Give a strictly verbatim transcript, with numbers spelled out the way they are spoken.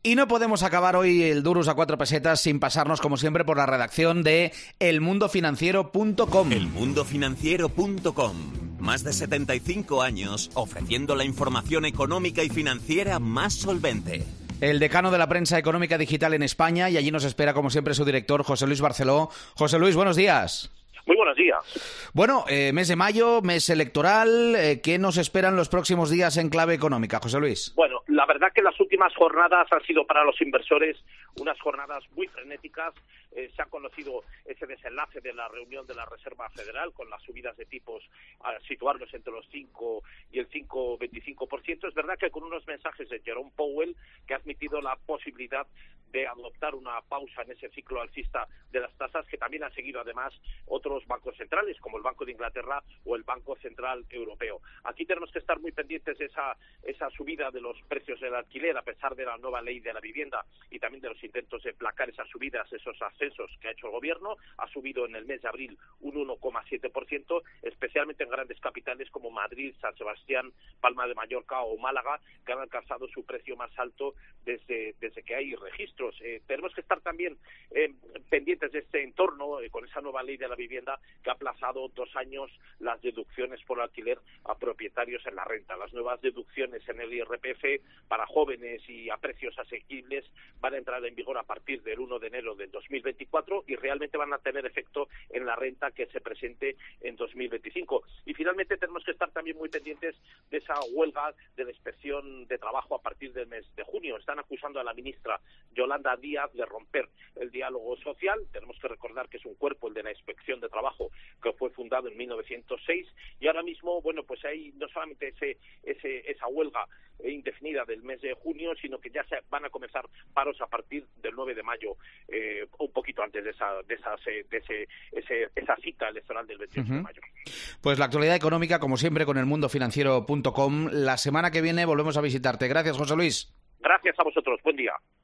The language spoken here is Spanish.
Y no podemos acabar hoy el Durus a cuatro pesetas sin pasarnos, como siempre, por la redacción de el mundo financiero punto com. el mundo financiero punto com. Más de setenta y cinco años ofreciendo la información económica y financiera más solvente. El decano de la prensa económica digital en España, y allí nos espera, como siempre, su director, José Luis Barceló. José Luis, buenos días. Muy buenos días. Bueno, eh, mes de mayo, mes electoral, eh, ¿qué nos esperan los próximos días en clave económica, José Luis? Bueno, la verdad que las últimas jornadas han sido para los inversores unas jornadas muy frenéticas. Eh, se ha conocido ese desenlace de la reunión de la Reserva Federal con las subidas de tipos a situarlos entre los cinco y el cinco coma veinticinco por ciento. Es verdad que con unos mensajes de Jerome Powell, que ha admitido la posibilidad de adoptar una pausa en ese ciclo alcista de las tasas, que también han seguido además otros bancos centrales, como el Banco de Inglaterra o el Banco Central Europeo. Aquí tenemos que estar muy pendientes de esa, esa subida de los precios del alquiler, a pesar de la nueva ley de la vivienda y también de los intentos de placar esas subidas, esos ascensos que ha hecho el gobierno. Ha subido en el mes de abril un uno coma siete por ciento, especialmente en grandes capitales como Madrid, San Sebastián, Palma de Mallorca o Málaga, que han alcanzado su precio más alto desde, desde que hay registros. Eh, tenemos que estar también eh, pendientes de este entorno, eh, con esa nueva ley de la vivienda que ha aplazado dos años las deducciones por alquiler a propietarios en la renta. Las nuevas deducciones en el I R P F para jóvenes y a precios asequibles van a entrar en vigor a partir del uno de enero del dos mil veinticuatro y realmente van a tener efecto en la renta que se presente en dos mil veinticinco. Y finalmente tenemos que estar también muy pendientes de esa huelga de la inspección de trabajo a partir del mes de junio. Están acusando a la ministra Yolanda Díaz de romper el diálogo social. Tenemos que recordar que es un cuerpo, el de la inspección de trabajo, que fue fundado en mil novecientos seis, y ahora mismo, bueno, pues hay no solamente ese, ese esa huelga indefinida del mes de junio, sino que ya se van a comenzar paros a partir del nueve de mayo, eh, un poquito antes de esa de esas, de ese, ese esa cita electoral del veintiocho Uh-huh. de mayo. Pues la actualidad económica, como siempre, con el mundo financiero punto com. La semana que viene volvemos a visitarte. Gracias, José Luis. Gracias a vosotros. Buen día.